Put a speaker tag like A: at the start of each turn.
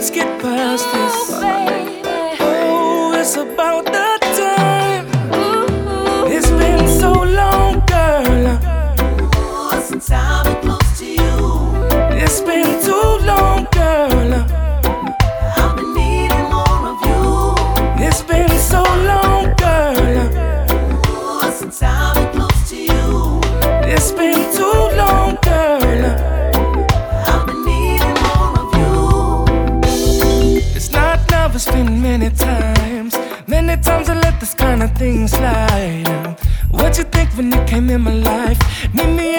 A: let's get past this. Oh, it's about the time. It's been so long, girl,
B: since I've been close to you.
A: it's been too long, girl.
B: I've been needing more of you.
A: It's been so long, girl.
B: Since I've been close to you.
A: It's been too long, girl.
B: I've been needing more of you.
A: It's not now, it's been many times. Many times I let this kind of thing slide. What'd you think when you came in my life? Meet me